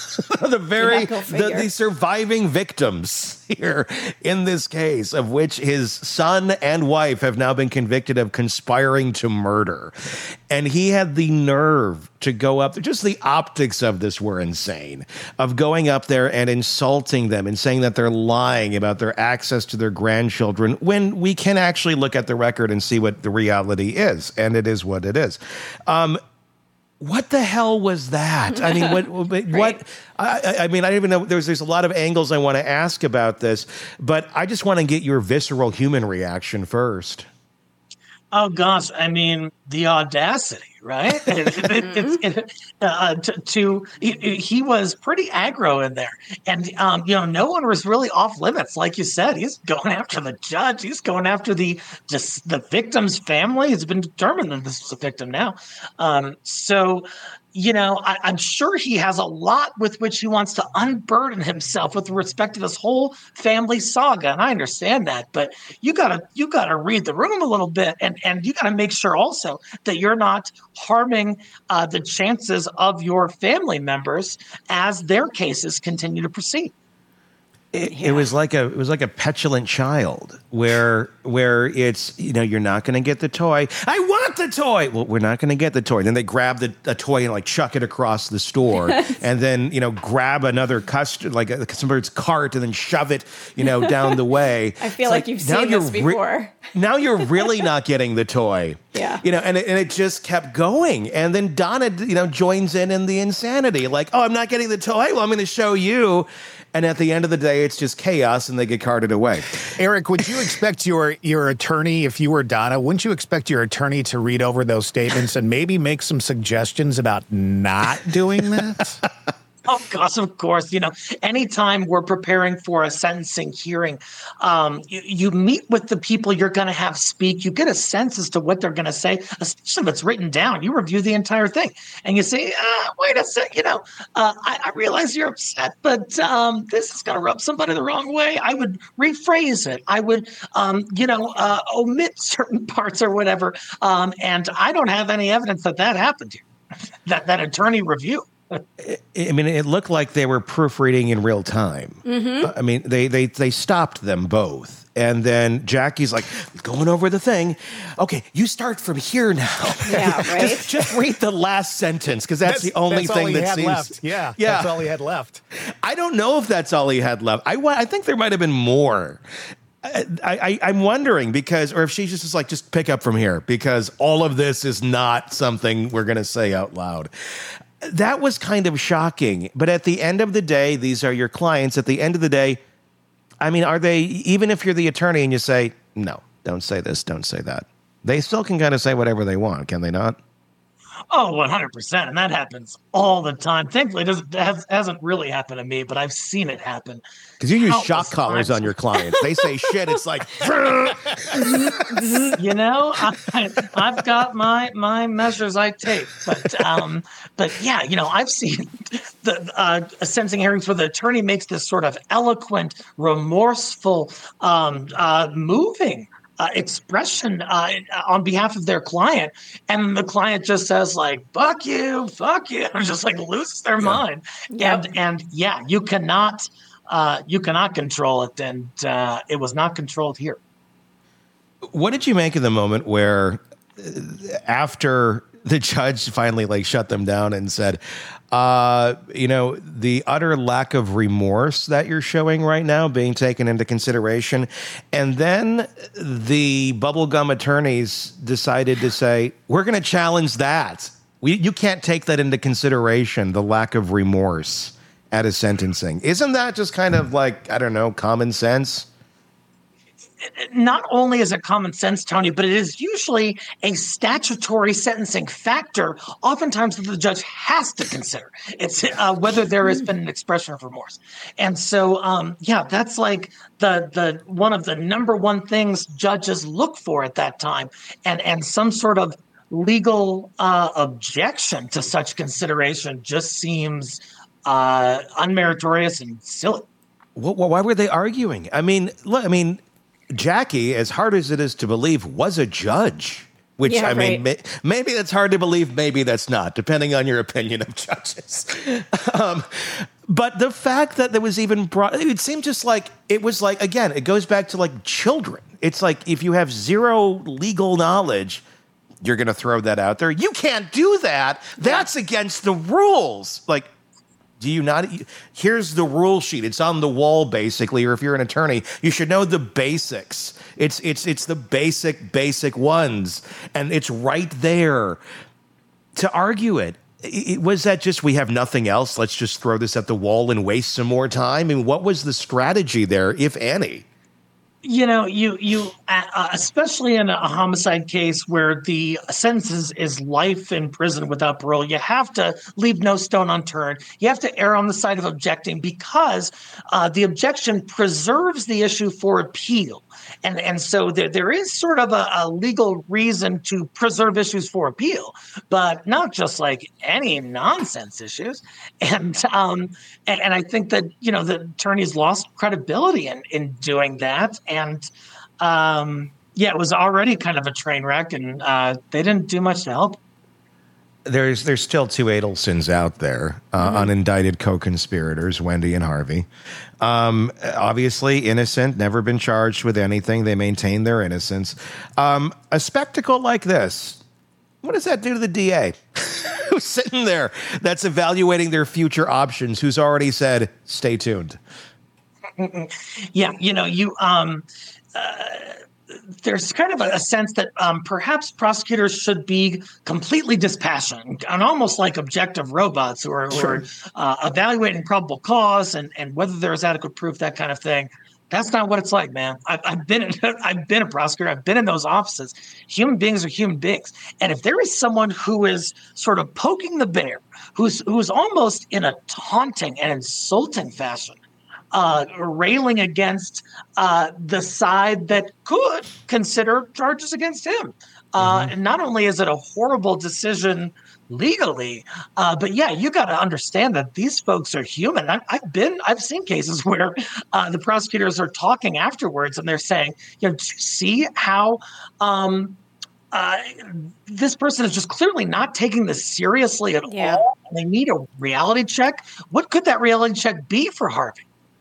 the surviving victims here in this case, of which his son and wife have now been convicted of conspiring to murder. And he had the nerve to go up there. Just the optics of this were insane, of going up there and insulting them and saying that they're lying about their access to their grandchildren, when we can actually look at the record and see what the reality is. And it is what it is. What the hell was that? I mean, what? I mean, I don't even know. There's a lot of angles I want to ask about this, but I just want to get your visceral human reaction first. Oh gosh, I mean, the audacity, right? He was pretty aggro in there, and no one was really off limits, like you said. He's going after the judge. He's going after the victim's family. It's been determined that this is a victim now. I'm sure he has a lot with which he wants to unburden himself with respect to this whole family saga, and I understand that. But you gotta read the room a little bit, and you gotta make sure also that you're not harming the chances of your family members as their cases continue to proceed. It was like a petulant child where it's, you're not going to get the toy. I want the toy. Well, we're not going to get the toy. Then they grab the toy and like chuck it across the store, and then grab another custard, like somebody's cart, and then shove it down the way. I feel like you've seen this before. Now you're really not getting the toy. Yeah. And it just kept going, and then Donna joins in the insanity. Like, oh, I'm not getting the toy. Well, I'm going to show you. And at the end of the day, it's just chaos, and they get carted away. Eric, would you expect your attorney, if you were Donna, wouldn't you expect your attorney to read over those statements and maybe make some suggestions about not doing that? Oh, gosh, of course. Anytime we're preparing for a sentencing hearing, you meet with the people you're going to have speak. You get a sense as to what they're going to say, especially if it's written down. You review the entire thing, and you say, wait a sec, I realize you're upset, but this is going to rub somebody the wrong way. I would rephrase it. I would, omit certain parts or whatever. And I don't have any evidence that happened here, that attorney review. I mean, it looked like they were proofreading in real time. Mm-hmm. I mean, they stopped them both. And then Jackie's like, going over the thing. Okay, you start from here now. Yeah, right? just read the last sentence, because that's the only thing that seems left. Yeah, that's all he had left. I don't know if that's all he had left. I think there might have been more. I'm wondering, or if she's just like, just pick up from here, because all of this is not something we're going to say out loud. That was kind of shocking. But at the end of the day, these are your clients. At the end of the day, I mean, are they, even if you're the attorney and you say, no, don't say this, don't say that, they still can kind of say whatever they want, can they not? Oh, 100%. And that happens all the time. Thankfully, it hasn't really happened to me, but I've seen it happen. Because you use shock collars on your clients. They say shit, it's like... I've got my measures I take. But yeah, I've seen the sentencing hearings where the attorney makes this sort of eloquent, remorseful, moving expression on behalf of their client, and the client just says like fuck you, and just like loses their mind. Yep. And yeah, you cannot control it, and it was not controlled here. What did you make of the moment where after the judge finally like shut them down and said, the utter lack of remorse that you're showing right now being taken into consideration. And then the bubblegum attorneys decided to say, we're going to challenge that. You can't take that into consideration, the lack of remorse at a sentencing. Isn't that just kind of like, I don't know, common sense? Not only is it common sense, Tony, but it is usually a statutory sentencing factor, oftentimes that the judge has to consider. It's whether there has been an expression of remorse. And so, that's like the one of the number one things judges look for at that time, and some sort of legal objection to such consideration just seems unmeritorious and silly. Well, why were they arguing? I mean, look, Jackie, as hard as it is to believe, was a judge. Which, maybe that's hard to believe, maybe that's not, depending on your opinion of judges. But the fact that there was even it seemed just like, it was like, again, it goes back to like children. It's like, if you have zero legal knowledge, you're going to throw that out there. You can't do that. That's against the rules. Like, do you not? Here's the rule sheet. It's on the wall, basically. Or if you're an attorney, you should know the basics. It's the basic ones, and it's right there. To argue it, was that just, we have nothing else, let's just throw this at the wall and waste some more time? I mean, what was the strategy there, if any? You especially in a homicide case where the sentence is life in prison without parole, you have to leave no stone unturned. You have to err on the side of objecting, because the objection preserves the issue for appeal. And so there is sort of a legal reason to preserve issues for appeal, but not just like any nonsense issues. And I think that, the attorneys lost credibility in doing that. And it was already kind of a train wreck, and they didn't do much to help. There's still two Adelsons out there, unindicted co-conspirators, Wendy and Harvey. Obviously innocent, never been charged with anything. They maintain their innocence. A spectacle like this, what does that do to the DA? Who's sitting there that's evaluating their future options, who's already said, stay tuned? There's kind of a sense that perhaps prosecutors should be completely dispassionate and almost like objective robots who are evaluating probable cause and whether there's adequate proof, that kind of thing. That's not what it's like, man. I've been a prosecutor. I've been in those offices. Human beings are human beings. And if there is someone who is sort of poking the bear, who's almost in a taunting and insulting fashion, railing against the side that could consider charges against him. And not only is it a horrible decision legally, but you got to understand that these folks are human. I've seen cases where the prosecutors are talking afterwards and they're saying, do you see how this person is just clearly not taking this seriously at all? They need a reality check. What could that reality check be for Harvey?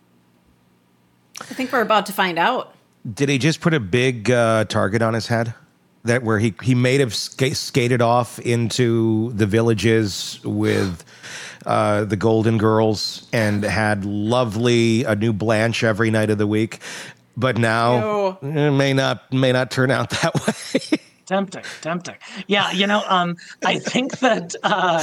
I think we're about to find out. Did he just put a big target on his head? That where he may have skated off into the villages with the Golden Girls and had a new Blanche every night of the week, but now it may not turn out that way. Tempting. Yeah, I think that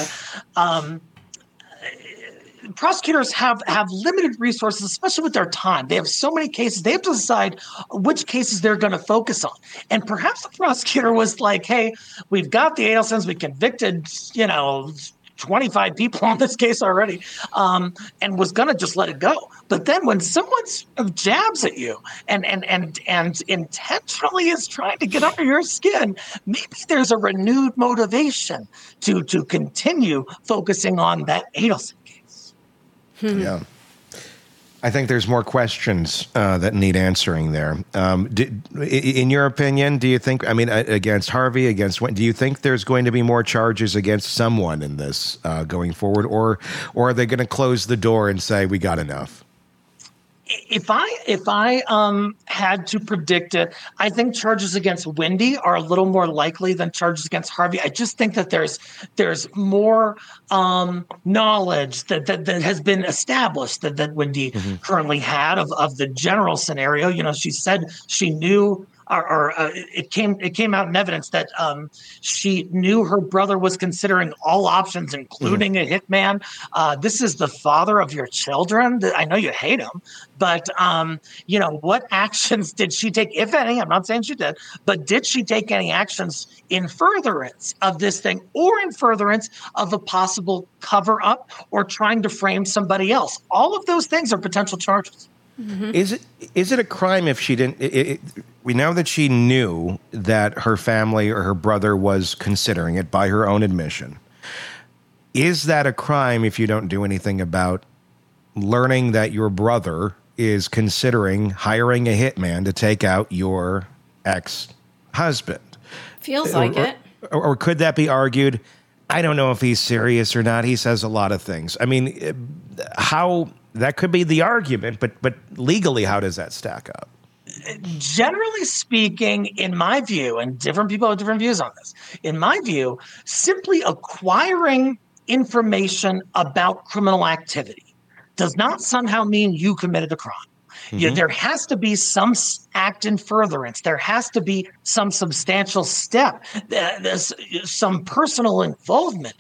prosecutors have limited resources, especially with their time. They have so many cases. They have to decide which cases they're going to focus on. And perhaps the prosecutor was like, hey, we've got the Adelsons. We convicted, 25 people on this case already, and was going to just let it go. But then when someone jabs at you and intentionally is trying to get under your skin, maybe there's a renewed motivation to continue focusing on that Adelson. Yeah. I think there's more questions that need answering there. In your opinion, do you think, I mean, against Harvey, do you think there's going to be more charges against someone in this going forward, or are they going to close the door and say, we got enough? If I had to predict it, I think charges against Wendy are a little more likely than charges against Harvey. I just think that there's more knowledge that has been established that Wendy currently had of the general scenario. You know, she said she knew. It came out in evidence that she knew her brother was considering all options, including a hitman. This is the father of your children. I know you hate him, but you know, what actions did she take, if any? I'm not saying she did, but did she take any actions in furtherance of this thing, or in furtherance of a possible cover up, or trying to frame somebody else? All of those things are potential charges. Mm-hmm. Is it a crime if she didn't? We know that she knew that her family or her brother was considering it by her own admission. Is that a crime if you don't do anything about learning that your brother is considering hiring a hitman to take out your ex-husband? Feels like it. Or could that be argued? I don't know if he's serious or not. He says a lot of things. I mean, that could be the argument, but legally, how does that stack up? Generally speaking, in my view, and different people have different views on this, in my view, simply acquiring information about criminal activity does not somehow mean you committed a crime. Mm-hmm. There has to be some act in furtherance. There has to be some substantial step. There's some personal involvement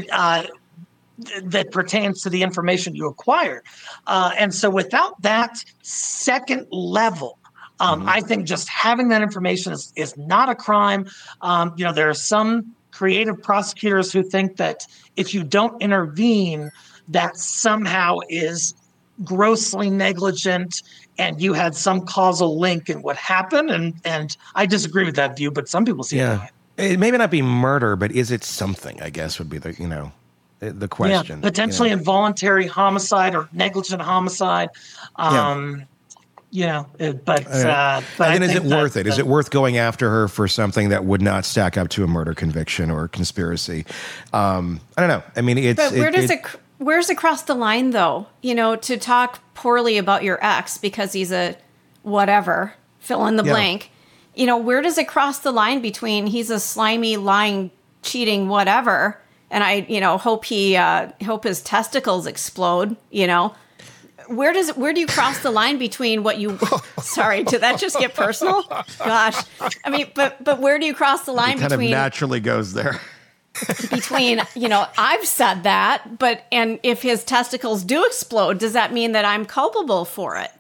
that pertains to the information you acquired. And so without that second level, I think just having that information is not a crime. There are some creative prosecutors who think that if you don't intervene, that somehow is grossly negligent and you had some causal link in what happened. And I disagree with that view, but some people see it. It may not be murder, but is it something, I guess, would be the question. Yeah, potentially involuntary homicide or negligent homicide. But then is it worth it? Is it worth going after her for something that would not stack up to a murder conviction or conspiracy? I don't know. I mean, but where's it cross the line, though? You know, to talk poorly about your ex because he's a whatever, fill in the blank. You know, where does it cross the line between he's a slimy, lying, cheating, whatever, and I, hope his testicles explode, Where do you cross the line between what you? Sorry, did that just get personal? Gosh, I mean, but where do you cross the line between? Kind of naturally goes there. Between I've said that, and if his testicles do explode, does that mean that I'm culpable for it?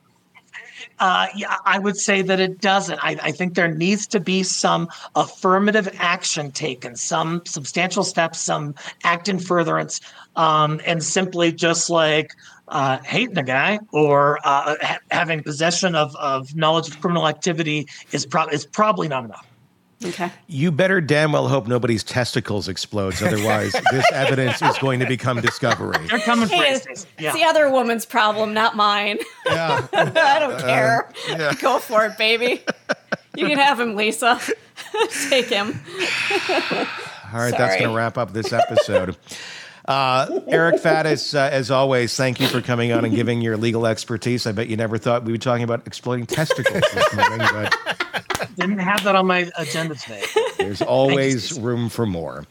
I would say that it doesn't. I think there needs to be some affirmative action taken, some substantial steps, some act in furtherance, and simply just like hating a guy or having possession of knowledge of criminal activity is probably not enough. Okay. You better damn well hope nobody's testicles explodes. Otherwise, this evidence is going to become discovery. They're coming for it. It's the other woman's problem, not mine. Yeah. I don't care. Go for it, baby. You can have him, Lisa. Take him. All right, that's going to wrap up this episode. Eric Faddis, as always, thank you for coming on and giving your legal expertise. I bet you never thought we would be talking about exploding testicles this morning, but didn't have that on my agenda today. There's always room for more.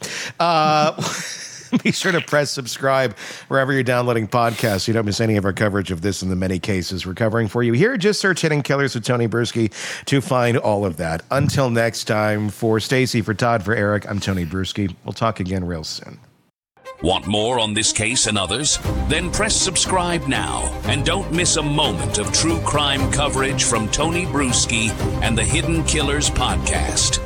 Be sure to press subscribe wherever you're downloading podcasts so you don't miss any of our coverage of this and the many cases we're covering for you here. Just search Hidden Killers with Tony Bruschi to find all of that. Until next time, for Stacy, for Todd, for Eric, I'm Tony Bruschi. We'll talk again real soon. Want more on this case and others? Then press subscribe now and don't miss a moment of true crime coverage from Tony Bruschi and the Hidden Killers podcast.